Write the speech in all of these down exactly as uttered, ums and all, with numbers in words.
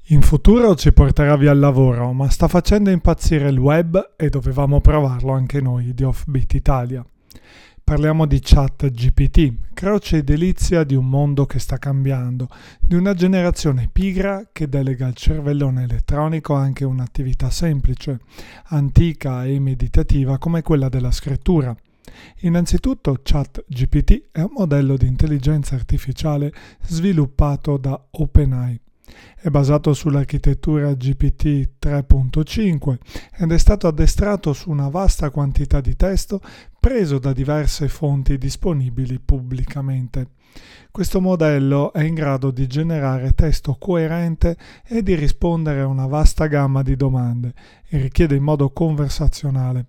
In futuro ci porterà via il lavoro, ma sta facendo impazzire il web e dovevamo provarlo anche noi di Offbeat Italia. Parliamo di ChatGPT, croce e delizia di un mondo che sta cambiando, di una generazione pigra che delega al cervellone elettronico anche un'attività semplice, antica e meditativa come quella della scrittura. Innanzitutto ChatGPT è un modello di intelligenza artificiale sviluppato da OpenAI. È basato sull'architettura G P T tre punto cinque ed è stato addestrato su una vasta quantità di testo preso da diverse fonti disponibili pubblicamente. Questo modello è in grado di generare testo coerente e di rispondere a una vasta gamma di domande e richiede in modo conversazionale.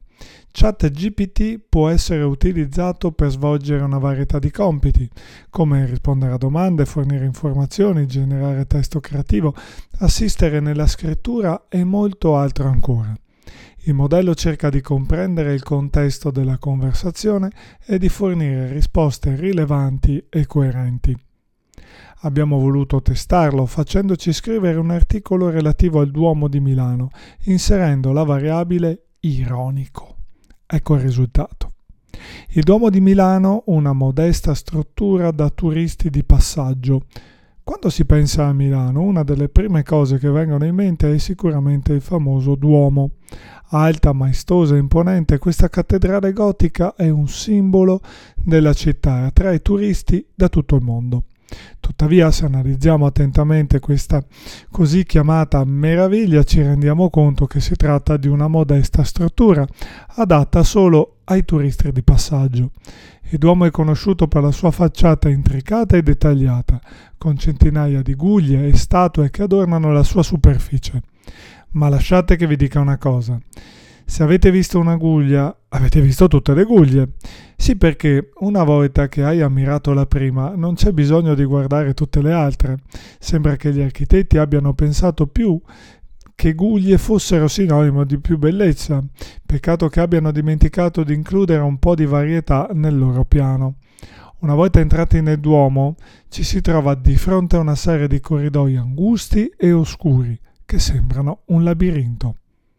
ChatGPT può essere utilizzato per svolgere una varietà di compiti, come rispondere a domande, fornire informazioni, generare testo creativo, assistere nella scrittura e molto altro ancora. Il modello cerca di comprendere il contesto della conversazione e di fornire risposte rilevanti e coerenti. Abbiamo voluto testarlo facendoci scrivere un articolo relativo al Duomo di Milano, inserendo la variabile ironico. Ecco il risultato. Il Duomo di Milano, una modesta struttura da turisti di passaggio. Quando si pensa a Milano, una delle prime cose che vengono in mente è sicuramente il famoso Duomo. Alta, maestosa e imponente, questa cattedrale gotica è un simbolo della città e attrae turisti da tutto il mondo. Tuttavia, se analizziamo attentamente questa così chiamata meraviglia, ci rendiamo conto che si tratta di una modesta struttura, adatta solo ai turisti di passaggio. Il Duomo è conosciuto per la sua facciata intricata e dettagliata, con centinaia di guglie e statue che adornano la sua superficie. Ma lasciate che vi dica una cosa. Se avete visto una guglia, avete visto tutte le guglie. Sì, perché una volta che hai ammirato la prima, non c'è bisogno di guardare tutte le altre. Sembra che gli architetti abbiano pensato più che guglie fossero sinonimo di più bellezza. Peccato che abbiano dimenticato di includere un po' di varietà nel loro piano. Una volta entrati nel Duomo, ci si trova di fronte a una serie di corridoi angusti e oscuri, che sembrano un labirinto.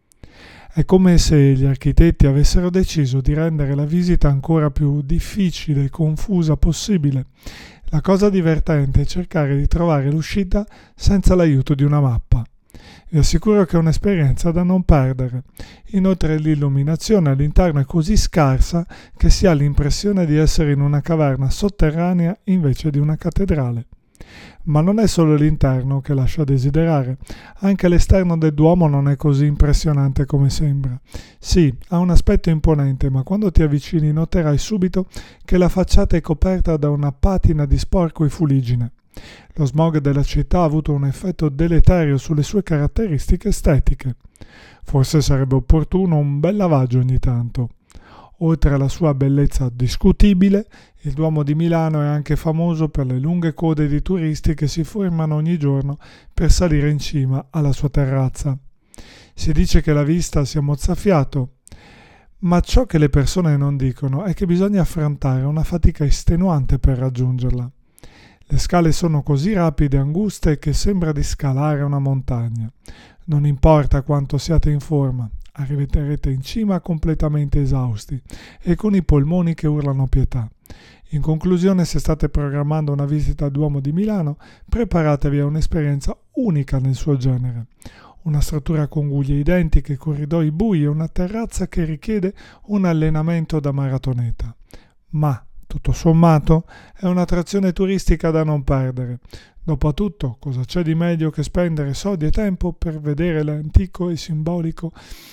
È come se gli architetti avessero deciso di rendere la visita ancora più difficile e confusa possibile. La cosa divertente è cercare di trovare l'uscita senza l'aiuto di una mappa. Vi assicuro che è un'esperienza da non perdere. Inoltre l'illuminazione all'interno è così scarsa che si ha l'impressione di essere in una caverna sotterranea invece di una cattedrale. Ma non è solo l'interno che lascia desiderare, anche l'esterno del Duomo non è così impressionante come sembra. Sì, ha un aspetto imponente, ma quando ti avvicini noterai subito che la facciata è coperta da una patina di sporco e fuliggine. Lo smog della città ha avuto un effetto deleterio sulle sue caratteristiche estetiche. Forse sarebbe opportuno un bel lavaggio ogni tanto. Oltre alla sua bellezza discutibile, il Duomo di Milano è anche famoso per le lunghe code di turisti che si formano ogni giorno per salire in cima alla sua terrazza. Si dice che la vista sia mozzafiato, ma ciò che le persone non dicono è che bisogna affrontare una fatica estenuante per raggiungerla. Le scale sono così rapide e anguste che sembra di scalare una montagna. Non importa quanto siate in forma, arriverete in cima completamente esausti e con i polmoni che urlano pietà. In conclusione, se state programmando una visita al Duomo di Milano, preparatevi a un'esperienza unica nel suo genere. Una struttura con guglie identiche, corridoi bui e una terrazza che richiede un allenamento da maratoneta. Ma, tutto sommato, è un'attrazione turistica da non perdere. Dopotutto, cosa c'è di meglio che spendere soldi e tempo per vedere l'antico e simbolico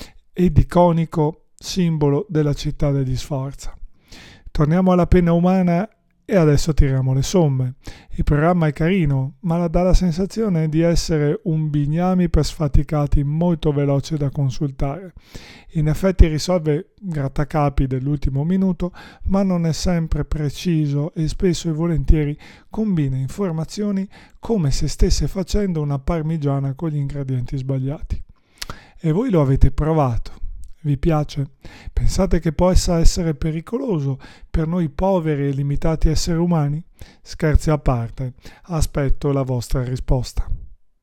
ed iconico simbolo della città degli Sforza. Torniamo alla penna umana e adesso tiriamo le somme. Il programma è carino, ma dà la sensazione di essere un bignami per sfaticati molto veloce da consultare. In effetti risolve grattacapi dell'ultimo minuto, ma non è sempre preciso e spesso e volentieri combina informazioni come se stesse facendo una parmigiana con gli ingredienti sbagliati. E voi lo avete provato? Vi piace? Pensate che possa essere pericoloso per noi poveri e limitati esseri umani? Scherzi a parte, aspetto la vostra risposta.